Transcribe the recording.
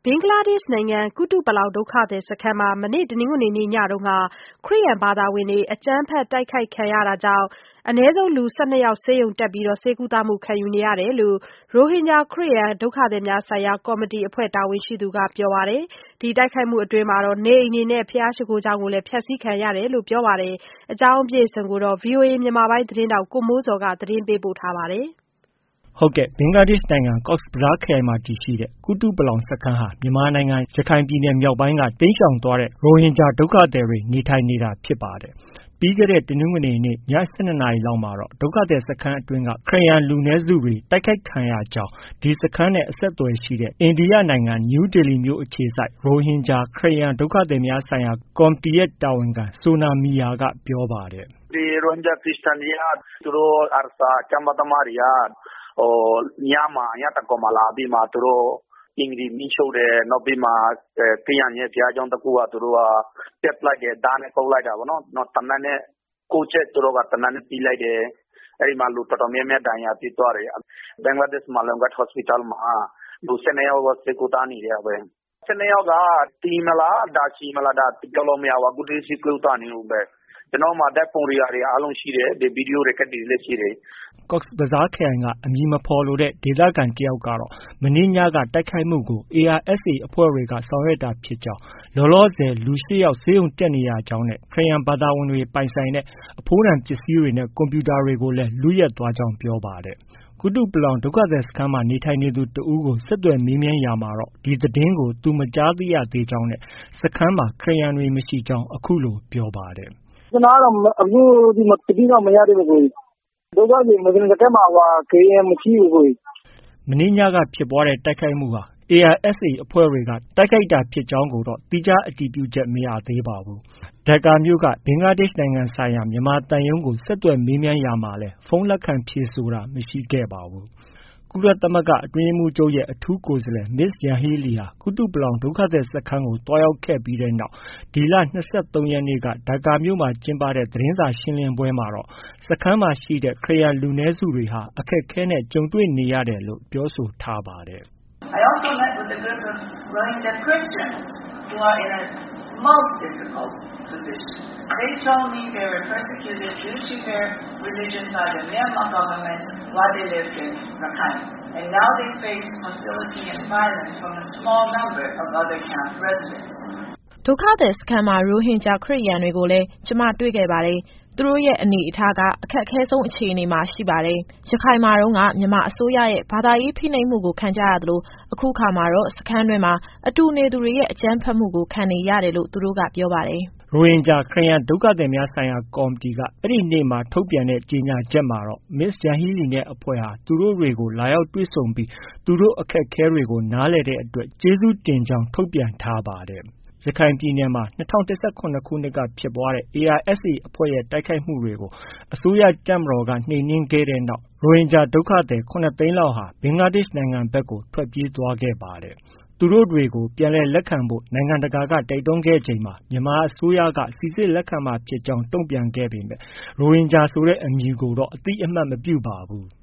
ဘင်္ဂလားဒေ့ရှ်နိုင်ငံ ကုတုပလောင်ဒုက္ခသည်စခန်းမှာ မနေ့ တနင်္ဂနွေနေ့ညက ခရစ်ယာန်ဘာသာဝင်တွေ အကြမ်းဖက်တိုက်ခိုက်ခံရတာကြောင့် အနည်းဆုံး လူ 12 ယောက် ဆေးရုံတက် ဆေးကုသမှုခံယူနေရတယ်လို့ ရိုဟင်ဂျာခရစ်ယာန်ဒုက္ခသည်များဆိုင်ရာကော်မတီအဖွဲ့တာဝန်ရှိသူကပြောပါတယ်။ ဒီတိုက်ခိုက်မှုအတွင်း နေအိမ်တွေနဲ့ ဘုရားရှိခိုးကျောင်းတွေလည်း ဖျက်ဆီးခံရတယ်လို့ပြောပါတယ်။ အကြောင်းအပြည့်အစုံကို ဗွီအိုအေမြန်မာပိုင်းသတင်းထောက် ကိုမိုးဇော်က တင်ပြထားပါတယ်။ဘင်္ဂလားဒေ့ရှ်နိုင်ငံ Cox's Bazar ခရိုင်မှာတည်ရှိတဲ့ ကုတုပလောင်စခန်းဟာ မြန်မာနိုင်ငံ ရခိုင်ပြည်နယ်မြောက်ပိုင်းက တိမ်းရှောင်သွားတဲ့ ရိုဟင်ဂျာဒုက္ခသည်တွေ နေထိုင်နေတာဖြစ်ပါတယ်။ ပြီးခဲ့တဲ့ တနင်္ဂနွေနေ့ ည ၁၂ နာရီလောက်မှာတော့ ဒုက္ခသည်စခန်းအတွင်းက ခရစ်ယာန်လူနည်းစုတွေ တိုက်ခိုက်ခံရကြောင်း ဒီစခန်းနဲ့ အဆက်အသွယ်ရှိတဲ့ အိန္ဒိယနိုင်ငံ နယူးဒေလီမြို့အခြေစိုက် ရိုဟင်ဂျာခရစ်ယာန်ဒုက္ခသည်များဆိုင်ရာကော်မတီရဲ့ တာဝန်ခံ ဆိုနာမီယာက ပြောပါတယ်။ “ရိုဟင်ဂျာခရစ်ယာန်တွေက သူတို့ ARSA ကျောင်းသားသမားတွေက ညသန်းခေါင်မှာလာပြီးမှ သူတို့ အိမ်တွေမီးရှို့တယ်။ နောက်ပြီးမှ ခရစ်ယာန်ရဲ့ဘုရားကျောင်းတစ်ခုက သူတို့က ဖျက်ပစ်လိုက်တယ်။ ဓားနဲ့ ကုတ်လိုက်တာပေါ့နော်။ နောက်သေနတ်နဲ့ 9 ချက်သူတို့က သေနတ်နဲ့ ပစ်လိုက်တယ်။ အဲဒီမှာ လူတော်တော်များများ ဒဏ်ရာဖြစ်သွားတယ်။ ဘင်္ဂလားဒေ့ရှ် Malongat Hospital မှာ လူ 12 ယောက် ဆေးကုသနေတယ်။ 12 ယောက်က သေမလား၊ ရှင်မလား ပြောလို့ မရဘူး။ အခုထိ ဆေးကုသနေတုန်းပဲ။ ကျနော်တို့မှာ ဓါတ်ပုံတွေအားလုံးရှိတယ်။ ဗီဒီယို Record တွေလည်းရှိတယ်။ ” Cox's Bazar ခရိုင်က အမည်မဖော်လိုတဲ့ ဒေသခံတစ်ယောက်ကတော့ မနေ့ညက တိုက်ခိုက်မှုကို ARSA အဖွဲ့တွေက ဆောင်ရွက်တာဖြစ်ကြောင်း၊ လောလောဆယ် လူ 8 ယောက် ဆေးရုံတက်နေရကြောင်းနဲ့ ခရစ်ယာန်ဘာသာဝင်တွေ ပိုင်ဆိုင်တဲ့ အဖိုးတန်ပစ္စည်းတွေနဲ့ ကွန်ပြူတာတွေကိုလည်း လုယက်သွားကြောင်း ပြောပါတယ်။ ကုတုပလောင်ဒုက္ခသည်စခန်းမှာ နေထိုင်နေသူတစ်ဦးကို ဆက်သွယ်မေးမြန်းရာမှာတော့ ဒီသတင်းကို သူ မကြားသိရသေးကြောင်းနဲ့ စခန်းမှာ ခရစ်ယာန်တွေ မရှိကြောင်း အခုလို ပြောပါတယ်။ “ကျနော်ကတော့ အခုထိ သတင်းတော့ မရသေးဘူး။ ဒုက္ခသည်မွတ်ဆလင်စခန်းမှာ ခရစ်ယာန်မရှိဘူး။ ” မနေ့ညက ဖြစ်ပွားတဲ့တိုက်ခိုက်မှုဟာ ARSA အဖွဲ့တွေက တိုက်ခိုက်တာဖြစ်ကြောင်းကိုတော့ သီးခြားအတည်ပြုချက် မရသေးပါဘူး။ ဒါကာမြို့က ဘင်္ဂလားဒေ့ရှ်နိုင်ငံဆိုင်ရာ မြန်မာသံရုံးကို ဆက်သွယ်မေးမြန်းရာမှာလည်း ဖုန်းလက်ခံဖြေဆိုတာ မရှိခဲ့ပါဘူး။ ကုလသမဂ္ဂအတွင်းရေးမှူးချုပ်ရဲ့ အထူးကိုယ်စားလှယ် Ms. Yanghee Lee ဟာ ကုတုပလောင်ဒုက္ခသည်စခန်းကို သွားရောက်ခဲ့ပြီးနောက် ဒီလ ၂၃ ရက်နေ့က ဒါကာမြို့မှာ ကျင်းပတဲ့ သတင်းစာရှင်းလင်းပွဲမှာတော့ စခန်းမှာရှိတဲ့ ခရစ်ယာန်လူနည်းစုတွေဟာ အခက်အခဲနဲ့ ကြုံတွေ့နေရတယ်လို့ ပြောဆိုထားပါတယ်။ “ကျမတွေ့ခဲ့ပါတယ်။ သူတို့ရဲ့ အနေအထားက အခက်ခဲဆုံးအခြေအနေမှာ ရှိပါတယ်။ ရခိုင်မှာတုန်းက မြန်မာအစိုးရရဲ့ ဘာသာရေးဖိနှိပ်မှုကို ခံကြရသလို အခုအခါမှာတော့ စခန်းတွင်းမှာ အတူနေသူတွေရဲ့ အကြမ်းဖက်မှုကို ခံနေရတယ်လို့ သူတို့က ပြောပါတယ်။ ” ရိုဟင်ဂျာခရစ်ယာန်ဒုက္ခသည်များဆိုင်ရာကော်မတီက အဲဒီနေ့မှာ ထုတ်ပြန်တဲ့ ကြေညာချက်မှာတော့ Ms. Yanghee Lee နဲ့ အဖွဲ့ဟာ သူတို့တွေကို လာရောက်တွေ့ဆုံပြီး သူတို့ အခက်အခဲတွေကို နားလည်တဲ့အတွက် ကျေးဇူးတင်ကြောင်း ထုတ်ပြန်ထားပါတယ်။ ရခိုင်ပြည်နယ်မှာ ၂၀၁၇ ခုနှစ်က ဖြစ်ပွားတဲ့ ARSA အဖွဲ့ရဲ့ တိုက်ခိုက်မှုတွေကို အစိုးရတပ်မတော်က နှိမ်နင်းခဲ့တဲ့နောက် ရိုဟင်ဂျာဒုက္ခသည် ၇ သိန်းလောက်ဟာ ဘင်္ဂလားဒေ့ရှ်နိုင်ငံဘက်ကို ထွက်ပြေးသွားခဲ့ပါတယ်။ သူတို့တွေကို ပြန်လည်လက်ခံဖို့ နိုင်ငံတကာက တိုက်တွန်းခဲ့ချိန်မှာ မြန်မာအစိုးရက စိစစ်လက်ခံမှာဖြစ်ကြောင်း တုံ့ပြန်ခဲ့ပေမဲ့ ရိုဟင်ဂျာဆိုတဲ့ အမည်ကိုတော့ အသိအမှတ်မပြုပါဘူး။